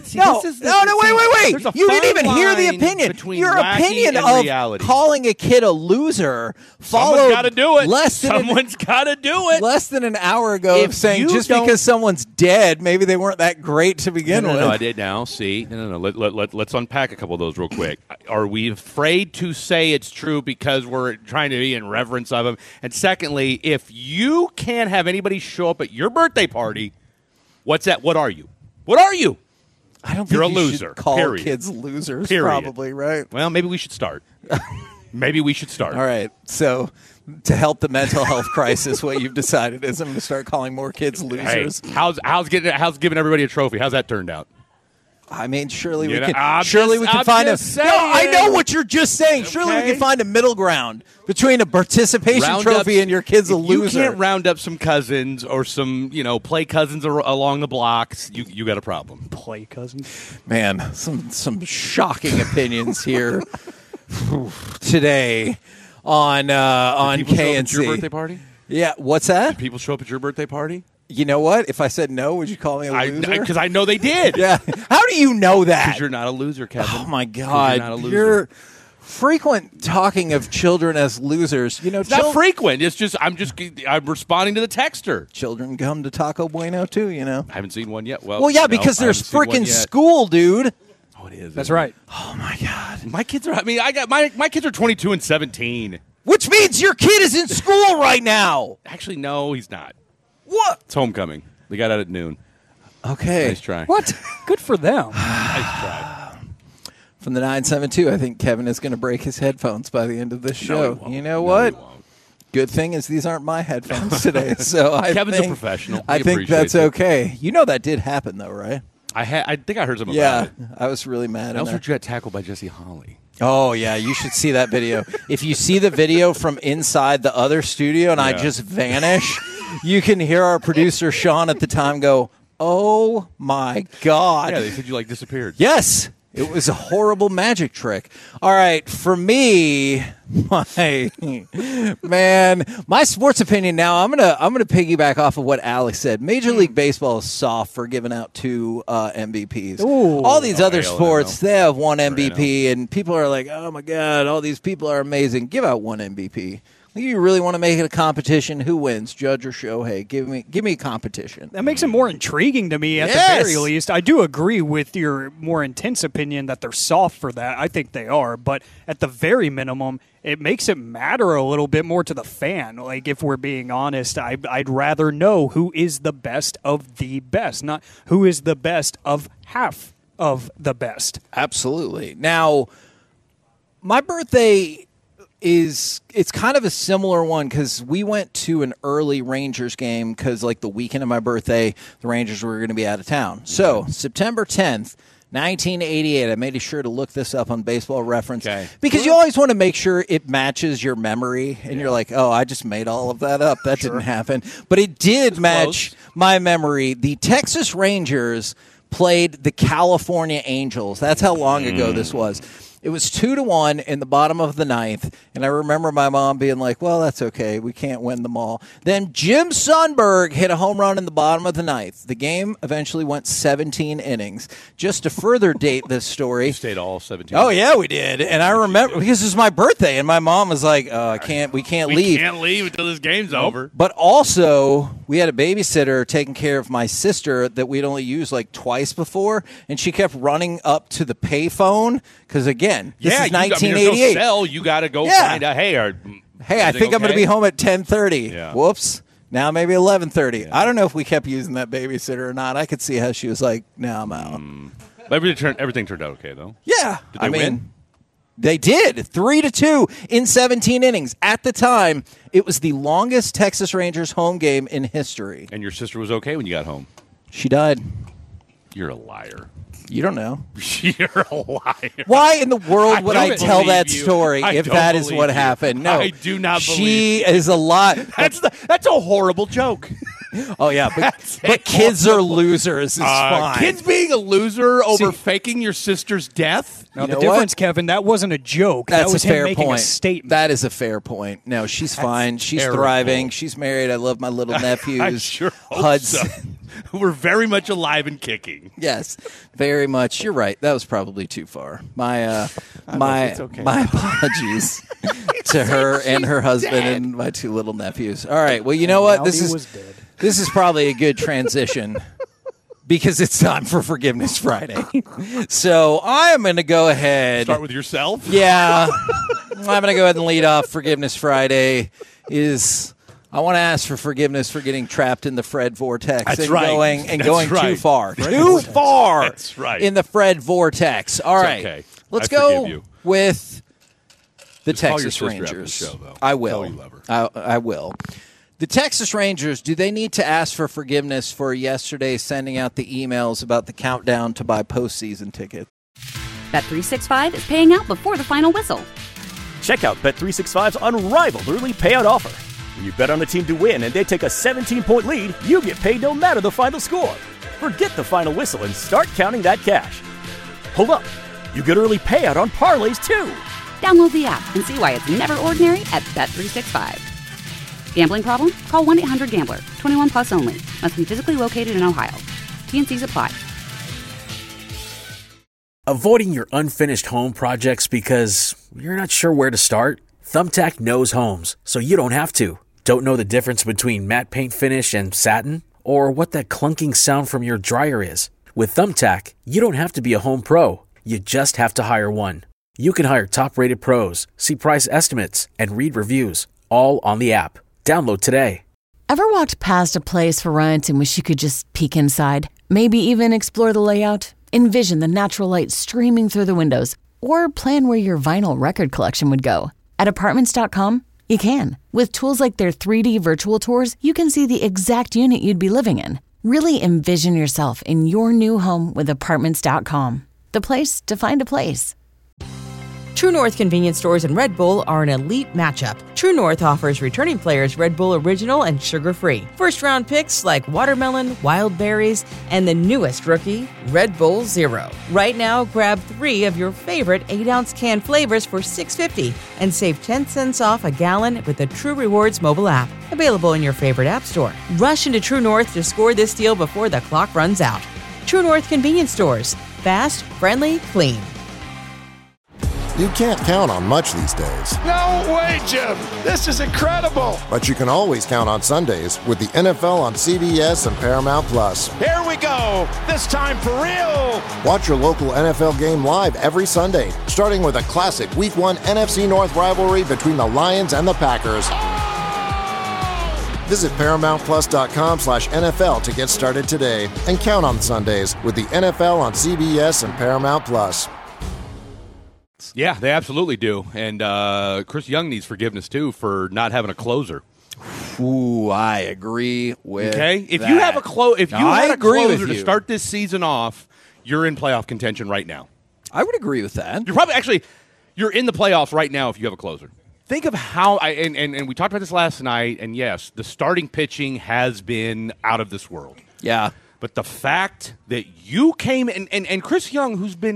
You didn't even hear the opinion. Your opinion of reality. Calling a kid a loser followed. Someone's got to do it. Someone's got to do it. Less than an hour ago of saying just because someone's dead, maybe they weren't that great to begin with. No, I did now. See? No. Let's unpack a couple of those real quick. Are we afraid to say it's true because we're trying to be in reverence of him? And secondly, if you can't have anybody show up at your birthday party, what's that? What are you? I don't think you're a you loser. Should call period. Kids losers, period. Probably, right? Well, maybe we should start. All right. So to help the mental health crisis, what you've decided is I'm going to start calling more kids losers. Hey, how's giving everybody a trophy? How's that turned out? I mean, surely we can I'm find a. saying. No, I know what you're just saying. Okay. Surely we can find a middle ground between a participation trophy and your kid's a loser. You can't round up some cousins or some, play cousins along the blocks. You got a problem. Play cousins, man. Some shocking opinions here today on KNC. Your birthday party? Yeah. What's that? Did people show up at your birthday party? You know what? If I said no, would you call me a loser? Because I know they did. Yeah. How do you know that? Because you're not a loser, Kevin. Oh, my God. You're not a loser. You're frequent talking of children as losers. It's not frequent. It's just I'm responding to the texter. Children come to Taco Bueno, too, I haven't seen one yet. Well, yeah, because there's freaking school, dude. Oh, it is. That's right. Oh, my God. My kids are, my kids are 22 and 17. Which means your kid is in school right now. Actually, no, he's not. What? It's homecoming. They got out at noon. Okay. Nice try. What? Good for them. Nice try. From the 972, I think Kevin is going to break his headphones by the end of this show. No, you know what? Good thing is these aren't my headphones today. So Kevin's a professional. I think that's okay. You know that did happen, though, right? I think I heard something about it. I was really mad. I also got tackled by Jesse Holly. Oh, yeah, you should see that video. If you see the video from inside the other studio and I just vanish, you can hear our producer, Sean, at the time go, oh, my God. Yeah, they said you, disappeared. Yes. It was a horrible magic trick. All right, for me, my sports opinion now, I'm gonna piggyback off of what Alex said. Major League Baseball is soft for giving out 2 MVPs. Ooh. All these other sports, they have 1 MVP, and people are like, oh, my God, all these people are amazing. Give out 1 MVP. You really want to make it a competition? Who wins, Judge or Shohei? Give me a competition. That makes it more intriguing to me at the very least. I do agree with your more intense opinion that they're soft for that. I think they are. But at the very minimum, it makes it matter a little bit more to the fan. Like, if we're being honest, I'd rather know who is the best of the best, not who is the best of half of the best. Absolutely. Now, my birthday it's kind of a similar one because we went to an early Rangers game because, the weekend of my birthday, the Rangers were going to be out of town. So, September 10th, 1988, I made sure to look this up on Baseball Reference because you always want to make sure it matches your memory, and you're like, oh, I just made all of that up. That didn't happen. But it did match my memory. The Texas Rangers played the California Angels. That's how long ago this was. It was 2-1 in the bottom of the ninth, and I remember my mom being like, well, that's okay. We can't win them all. Then Jim Sundberg hit a home run in the bottom of the ninth. The game eventually went 17 innings. Just to further date this story. You stayed all 17. Oh, yeah, we did. And I remember, because it was my birthday, and my mom was like, we can't leave. We can't leave until this game's over. But also, we had a babysitter taking care of my sister that we'd only used like twice before, and she kept running up to the payphone because, again, this is 1988. There's no cell. You got to go find out, hey, I think I'm going to be home at 10:30. Yeah. Whoops. Now maybe 11:30. Yeah. I don't know if we kept using that babysitter or not. I could see how she was like, now I'm out. Everything turned out okay, though. Yeah. Did they win? They did. 3-2 in 17 innings. At the time, it was the longest Texas Rangers home game in history. And your sister was okay when you got home? She died. You're a liar. You don't know. You're a liar. Why in the world would I tell that story if that is what happened? No, I do not believe she is a lot. That's a horrible joke. Oh, yeah, but kids are losers is fine. Kids being a loser over faking your sister's death? No, the difference, Kevin, that wasn't a joke. That's that was a fair him making point. a statement. That is a fair point. No, she's fine. She's terrible. thriving. She's married. I love my little nephews. I sure hope Hudson. so. We're very much alive and kicking. Yes, very much. You're right. That was probably too far. My okay. my apologies to her and her husband and my two little nephews. All right. Well, you know what? This is probably a good transition because it's time for Forgiveness Friday. So I am going to go ahead. Start with yourself? Yeah. I'm going to go ahead and lead off. Forgiveness Friday I want to ask for forgiveness for getting trapped in the Fred vortex going too far. Too far. That's right. In the Fred vortex. All right. Okay. Let's I forgive go you. with the Just call your Texas sister after the Rangers. show, though. I will. Tell you love her. I will. The Texas Rangers, do they need to ask for forgiveness for yesterday sending out the emails about the countdown to buy postseason tickets? Bet365 is paying out before the final whistle. Check out Bet365's unrivaled early payout offer. When you bet on a team to win and they take a 17-point lead, you get paid no matter the final score. Forget the final whistle and start counting that cash. Hold up. You get early payout on parlays, too. Download the app and see why it's never ordinary at Bet365. Gambling problem? Call 1-800-GAMBLER. 21 plus only. Must be physically located in Ohio. T&Cs apply. Avoiding your unfinished home projects because you're not sure where to start? Thumbtack knows homes, so you don't have to. Don't know the difference between matte paint finish and satin? Or what that clunking sound from your dryer is? With Thumbtack, you don't have to be a home pro. You just have to hire one. You can hire top-rated pros, see price estimates, and read reviews, all on the app. Download today. Ever walked past a place for rent and wish you could just peek inside? Maybe even explore the layout? Envision the natural light streaming through the windows? Or plan where your vinyl record collection would go? At Apartments.com, you can. With tools like their 3D virtual tours, you can see the exact unit you'd be living in. Really envision yourself in your new home with Apartments.com. The place to find a place. True North convenience stores and Red Bull are an elite matchup. True North offers returning players Red Bull Original and sugar-free. First-round picks like watermelon, wild berries, and the newest rookie, Red Bull Zero. Right now, grab 3 of your favorite 8-ounce can flavors for $6.50 and save 10 cents off a gallon with the True Rewards mobile app. Available in your favorite app store. Rush into True North to score this deal before the clock runs out. True North convenience stores. Fast, friendly, clean. You can't count on much these days. No way, Jim. This is incredible. But you can always count on Sundays with the NFL on CBS and Paramount Plus. Here we go. This time for real. Watch your local NFL game live every Sunday, starting with a classic Week 1 NFC North rivalry between the Lions and the Packers. Visit ParamountPlus.com/NFL to get started today and count on Sundays with the NFL on CBS and Paramount Plus. Yeah, they absolutely do. And Chris Young needs forgiveness, too, for not having a closer. Ooh, I agree with If that. you have a closer to you. start this season off, you're in playoff contention right now. I would agree with that. You're in the playoffs right now if you have a closer. Think of how and we talked about this last night, and yes, the starting pitching has been out of this world. Yeah. But the fact that you came and Chris Young, who's been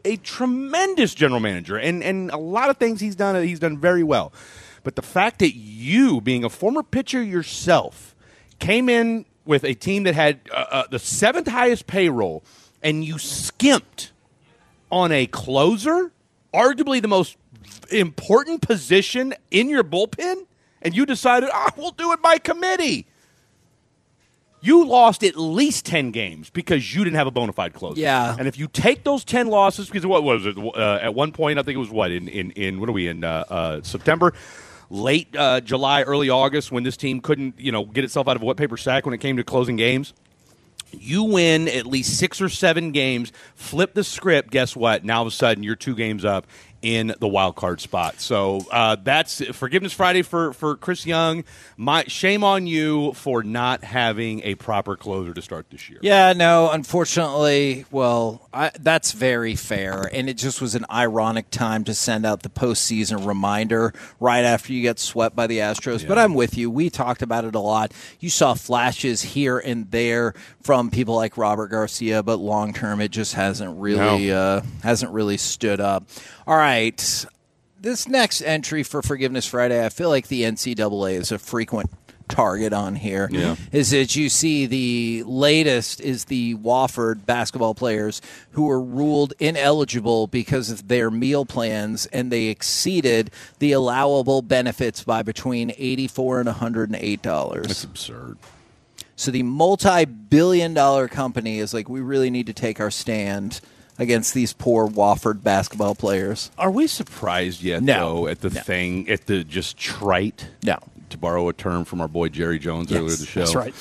a tremendous general manager, and a lot of things he's done very well. But the fact that you, being a former pitcher yourself, came in with a team that had the 7th highest payroll, and you skimped on a closer, arguably the most important position in your bullpen, and you decided, we'll do it by committee. You lost at least 10 games because you didn't have a bona fide closer. Yeah. And if you take those 10 losses, because what was it? At one point, I think it was what are we in September? Late July, early August, when this team couldn't, get itself out of a wet paper sack when it came to closing games. You win at least 6 or 7 games, flip the script, guess what? Now all of a sudden you're 2 games up in the wild card spot. So that's Forgiveness Friday for Chris Young. Shame on you for not having a proper closer to start this year. Yeah, no, unfortunately, that's very fair, and it just was an ironic time to send out the postseason reminder right after you get swept by the Astros. Yeah. But I'm with you. We talked about it a lot. You saw flashes here and there from people like Robert Garcia, but long term, it just hasn't really stood up. All right, this next entry for Forgiveness Friday, I feel like the NCAA is a frequent target on here. Yeah. Is that you see the latest is the Wofford basketball players who were ruled ineligible because of their meal plans, and they exceeded the allowable benefits by between $84 and $108. That's absurd. So the multi-billion-dollar company is like, we really need to take our stand against these poor Wofford basketball players. Are we surprised yet, though, at the just trite? No. To borrow a term from our boy Jerry Jones earlier in the show. That's right.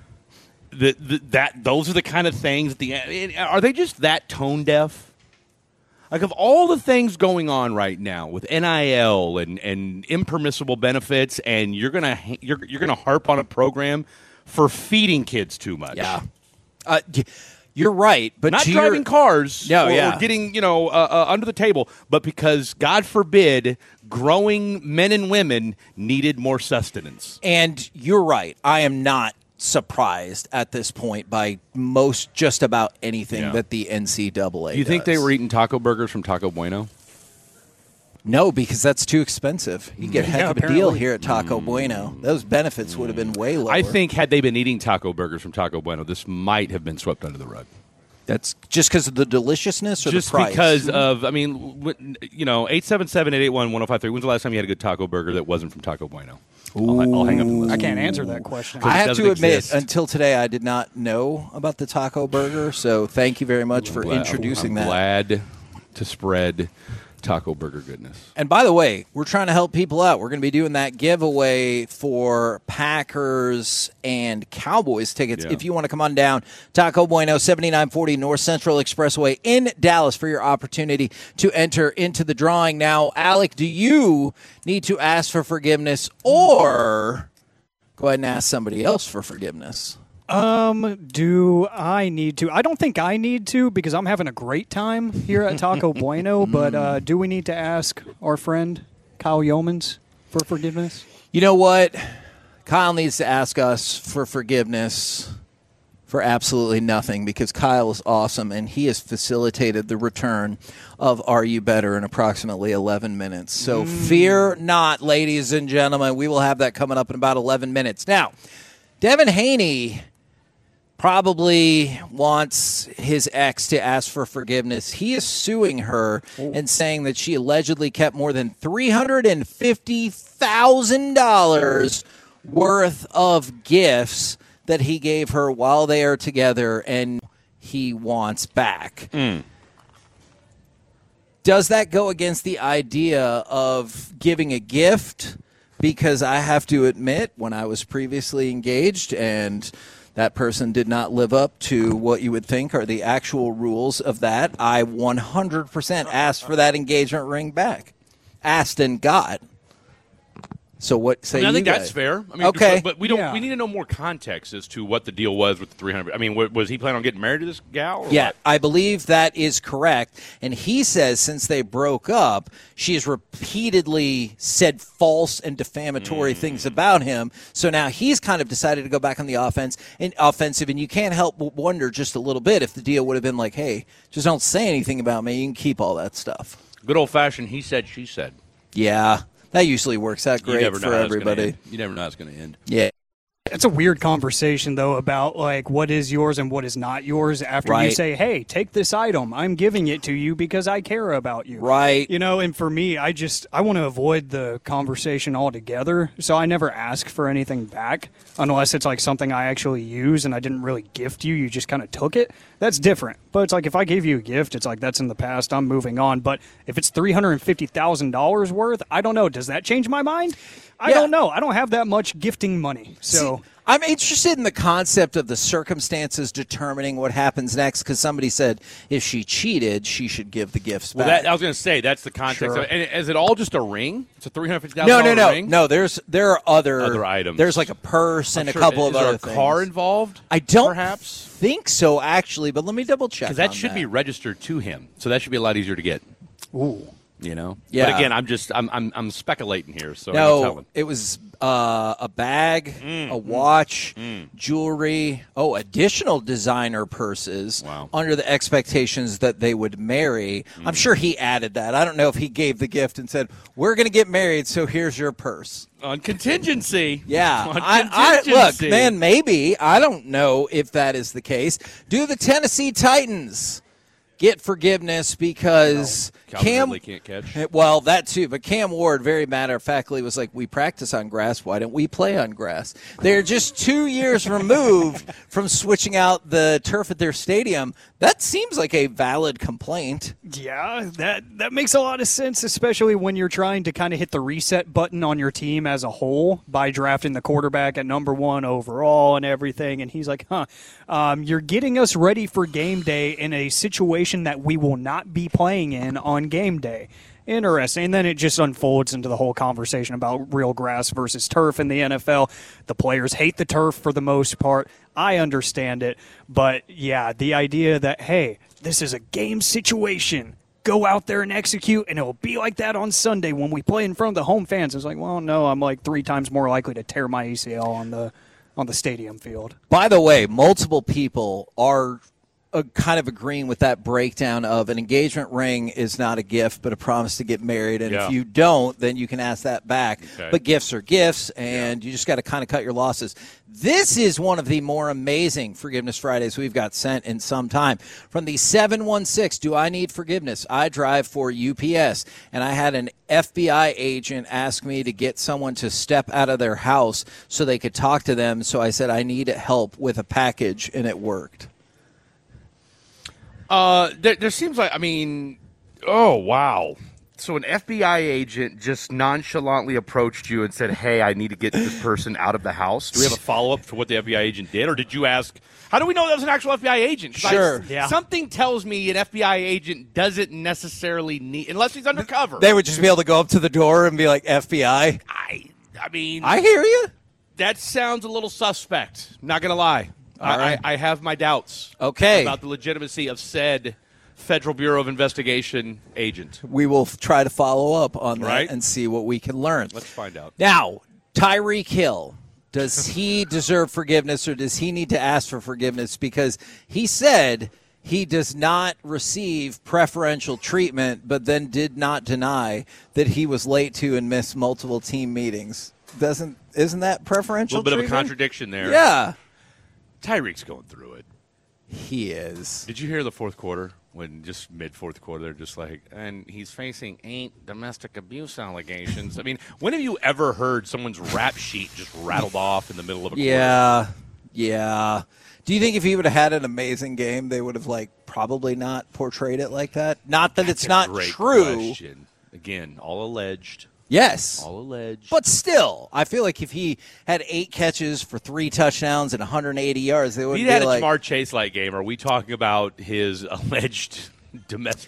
Those are the kind of things are they just that tone deaf? Like, of all the things going on right now with NIL and impermissible benefits, and you're gonna harp on a program for feeding kids too much. Yeah. You're right, but not driving cars or getting under the table, but because, God forbid, growing men and women needed more sustenance. And you're right. I am not surprised at this point by just about anything that the NCAA Do you think they were eating taco burgers from Taco Bueno? No, because that's too expensive. You get a heck of a deal here at Taco Bueno. Those benefits would have been way lower. I think had they been eating taco burgers from Taco Bueno, this might have been swept under the rug. That's just because of the deliciousness or just the price? Because of, 877-881-1053. When's the last time you had a good taco burger that wasn't from Taco Bueno? I'll hang up the list. I can't answer that question. I have to admit, until today, I did not know about the taco burger, so thank you very much for introducing that. I'm glad to spread taco burger goodness. And by the way, we're trying to help people out. We're going to be doing that giveaway for Packers and Cowboys tickets. If you want to come on down, Taco Bueno, 7940 North Central Expressway in Dallas for your opportunity to enter into the drawing. Now, Alec, do you need to ask for forgiveness or go ahead and ask somebody else for forgiveness? Do I need to? I don't think I need to because I'm having a great time here at Taco Bueno, but do we need to ask our friend Kyle Yeomans for forgiveness? You know what? Kyle needs to ask us for forgiveness for absolutely nothing because Kyle is awesome and he has facilitated the return of Are You Better in approximately 11 minutes. So fear not, ladies and gentlemen. We will have that coming up in about 11 minutes. Now, Devin Haney probably wants his ex to ask for forgiveness. He is suing her and saying that she allegedly kept more than $350,000 worth of gifts that he gave her while they are together and he wants back. Does that go against the idea of giving a gift? Because I have to admit, when I was previously engaged and that person did not live up to what you would think are the actual rules of that, I 100% asked for that engagement ring back. Asked and got. So what say I you think guys? that's fair. I mean, Okay. but we don't. We need to know more context as to what the deal was with the 300. I mean, was he planning on getting married to this gal? Or Yeah, what? I believe that is correct. And he says since they broke up, she has repeatedly said false and defamatory things about him. So now he's kind of decided to go back on the offensive. And you can't help but wonder just a little bit if the deal would have been like, hey, just don't say anything about me. You can keep all that stuff. Good old fashioned he said, she said. Yeah, that usually works out You great never know for how it's gonna everybody. end. You never know how it's going to end. Yeah. It's a weird conversation, though, about like what is yours and what is not yours after you Right. say, hey, take this item. I'm giving it to you because I care about you. Right. You know, and for me, I want to avoid the conversation altogether. So I never ask for anything back unless it's like something I actually use and I didn't really gift you. You just kind of took it. That's different. But it's like if I gave you a gift, it's like that's in the past. I'm moving on. But if it's $350,000 worth, I don't know. Does that change my mind? I don't know. I don't have that much gifting money. So See, I'm interested in the concept of the circumstances determining what happens next because somebody said if she cheated, she should give the gifts Well, back. I was going to say that's the context. Sure. And is it all just a ring? It's a $350,000 ring? No. There are other items. There's like a purse and a couple of is there other a things. car involved? I don't perhaps think so actually, but let me double check. because that on should be registered to him, so that should be a lot easier to get. Ooh. You know. Yeah. But again, I'm speculating here, so I'm telling. No, it was a bag, a watch, jewelry, additional designer purses under the expectations that they would marry. I'm sure he added that. I don't know if he gave the gift and said, we're going to get married, so here's your purse. On contingency. Yeah. On I look, contingency. man, maybe. I don't know if that is the case. Do the Tennessee Titans get forgiveness because Calvin Ridley can't catch. Well, that too, but Cam Ward very matter-of-factly was like, we practice on grass, why don't we play on grass? They're just 2 years removed from switching out the turf at their stadium. That seems like a valid complaint. Yeah, that makes a lot of sense, especially when you're trying to kind of hit the reset button on your team as a whole by drafting the quarterback at number 1 overall and everything. And he's like, you're getting us ready for game day in a situation that we will not be playing in on game day. Interesting. And then it just unfolds into the whole conversation about real grass versus turf in the NFL. The players hate the turf for the most part. I understand it. But, yeah, the idea that, hey, this is a game situation. Go out there and execute, and it'll be like that on Sunday when we play in front of the home fans. It's like, well, no, I'm like 3 times more likely to tear my ACL on the stadium field. By the way, multiple people are kind of agreeing with that breakdown of an engagement ring is not a gift but a promise to get married, and if you don't, then you can ask that back. Okay. But gifts are gifts, and you just got to kind of cut your losses. This is one of the more amazing Forgiveness Fridays we've got sent in some time. From the 716, do I need forgiveness? I drive for UPS, and I had an FBI agent ask me to get someone to step out of their house so they could talk to them, so I said I need help with a package, and it worked. There seems like, oh, wow. So an FBI agent just nonchalantly approached you and said, hey, I need to get this person out of the house. Do we have a follow-up to what the FBI agent did? Or did you ask, how do we know that was an actual FBI agent? Sure. Something tells me an FBI agent doesn't necessarily need, unless he's undercover. They would just be able to go up to the door and be like, FBI? I mean. I hear you. That sounds a little suspect. Not going to lie. All right. I have my doubts about the legitimacy of said Federal Bureau of Investigation agent. We will try to follow up on that Right. and see what we can learn. Let's find out. Now, Tyreek Hill, does he deserve forgiveness or does he need to ask for forgiveness? Because he said he does not receive preferential treatment, but then did not deny that he was late to and missed multiple team meetings. Isn't that preferential A little bit treatment? of a contradiction there. Yeah. Tyreek's going through it. He is. Did you hear the fourth quarter? When just mid-fourth quarter, they're just like, and he's facing 8 domestic abuse allegations. I mean, when have you ever heard someone's rap sheet just rattled off in the middle of a quarter? Yeah. Do you think if he would have had an amazing game, they would have, probably not portrayed it like that? Not that it's not Great true. question. Again, all alleged. Yes. All alleged. But still, I feel like if he had 8 catches for 3 touchdowns and 180 yards, they would If be he had like, a Jamar Chase-like game, are we talking about his alleged domestic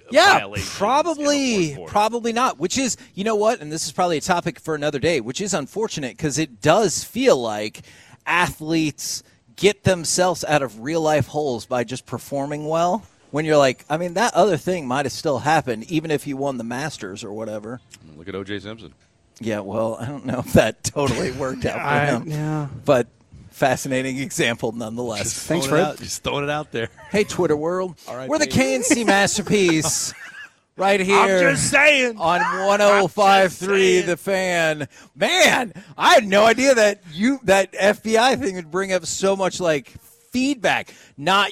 Yeah, violations probably not, which is, you know what, and this is probably a topic for another day, which is unfortunate because it does feel like athletes get themselves out of real-life holes by just performing well. When you're like, I mean, that other thing might have still happened, even if you won the Masters or whatever. Look at O.J. Simpson. Yeah, well, I don't know if that totally worked out for him. Yeah. But fascinating example nonetheless. Thanks, Fred. Just throwing it out there. Hey, Twitter world. We're the KNC Masterpiece right here. I'm just saying. On 105.3 The Fan. Man, I had no idea that FBI thing would bring up so much, like, feedback. That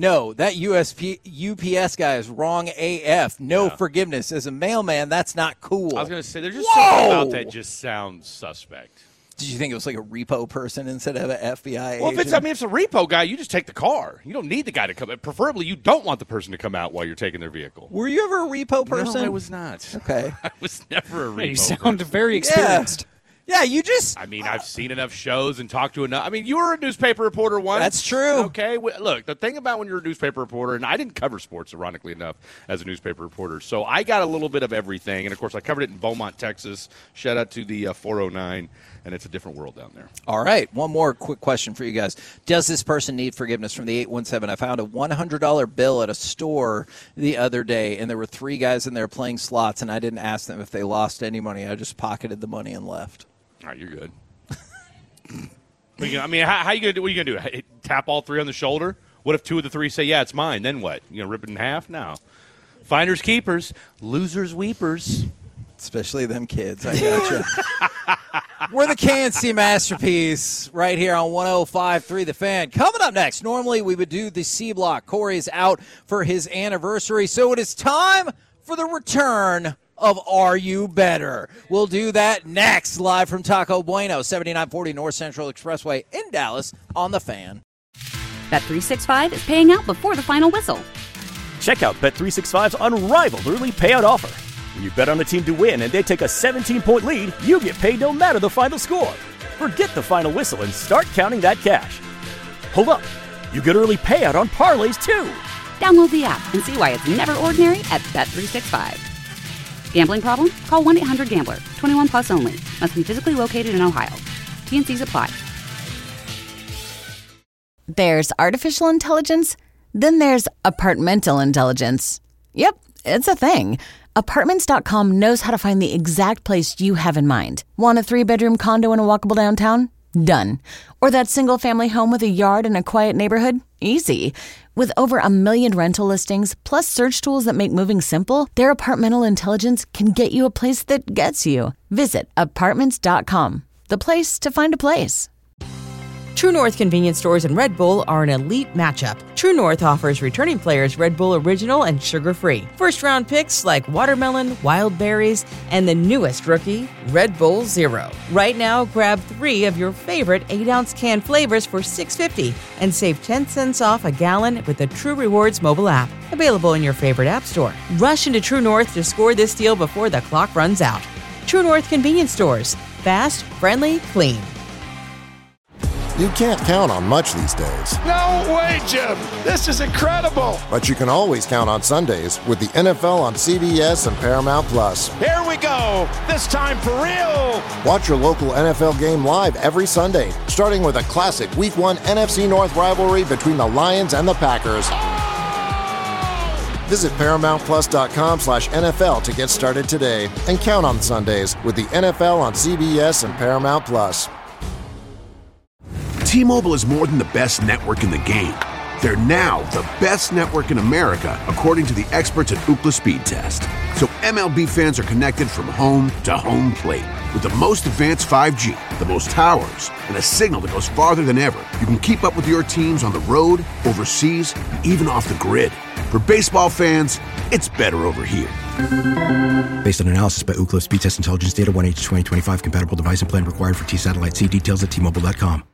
UPS guy is wrong AF. No forgiveness. As a mailman, that's not cool. I was going to say, there's just something about that just sounds suspect. Did you think it was like a repo person instead of an FBI Well, agent? if it's a repo guy, you just take the car. You don't need the guy to come. Preferably, you don't want the person to come out while you're taking their vehicle. Were you ever a repo person? No, I was not. Okay. I was never a repo You sound person. very experienced. Yeah, you just... I mean, I've seen enough shows and talked to enough. I mean, you were a newspaper reporter once. That's true. Okay, look, the thing about when you're a newspaper reporter, and I didn't cover sports, ironically enough, as a newspaper reporter, so I got a little bit of everything. And, of course, I covered it in Beaumont, Texas. Shout out to the 409, and it's a different world down there. All right, one more quick question for you guys. Does this person need forgiveness from the 817? I found a $100 bill at a store the other day, and there were 3 guys in there playing slots, and I didn't ask them if they lost any money. I just pocketed the money and left. All right, you're good. How you gonna do? What are you gonna do? Tap all 3 on the shoulder? What if 2 of the 3 say, "Yeah, it's mine"? Then what? You gonna rip it in half? No. Finders keepers, losers weepers. Especially them kids. I gotcha. We're the KNC Masterpiece right here on 105.3 The Fan. Coming up next, normally we would do the C Block. Corey's out for his anniversary, so it is time for the return of Are You Better? We'll do that next, live from Taco Bueno, 7940 North Central Expressway in Dallas on The Fan. Bet365 is paying out before the final whistle. Check out Bet365's unrivaled early payout offer. When you bet on a team to win and they take a 17-point lead, you get paid no matter the final score. Forget the final whistle and start counting that cash. Hold up. You get early payout on parlays, too. Download the app and see why it's never ordinary at Bet365. Gambling problem? Call 1-800-GAMBLER. 21 plus only. Must be physically located in Ohio. T&Cs apply. There's artificial intelligence, then there's apartmental intelligence. Yep, it's a thing. Apartments.com knows how to find the exact place you have in mind. Want a 3-bedroom condo in a walkable downtown? Done. Or that single-family home with a yard in a quiet neighborhood? Easy. With over 1 million rental listings, plus search tools that make moving simple, their apartmental intelligence can get you a place that gets you. Visit Apartments.com, the place to find a place. True North convenience stores and Red Bull are an elite matchup. True North offers returning players Red Bull Original and sugar-free. First-round picks like watermelon, wild berries, and the newest rookie, Red Bull Zero. Right now, grab 3 of your favorite 8-ounce can flavors for $6.50 and save 10 cents off a gallon with the True Rewards mobile app. Available in your favorite app store. Rush into True North to score this deal before the clock runs out. True North convenience stores. Fast, friendly, clean. You can't count on much these days. No way, Jim. This is incredible. But you can always count on Sundays with the NFL on CBS and Paramount Plus. Here we go. This time for real. Watch your local NFL game live every Sunday, starting with a classic Week 1 NFC North rivalry between the Lions and the Packers. Visit ParamountPlus.com/NFL to get started today and count on Sundays with the NFL on CBS and Paramount Plus. T-Mobile is more than the best network in the game. They're now the best network in America, according to the experts at Ookla Speed Test. So MLB fans are connected from home to home plate. With the most advanced 5G, the most towers, and a signal that goes farther than ever, you can keep up with your teams on the road, overseas, and even off the grid. For baseball fans, it's better over here. Based on analysis by Ookla Speed Test Intelligence Data, 1H2025 compatible device and plan required for T-Satellite. See details at T-Mobile.com.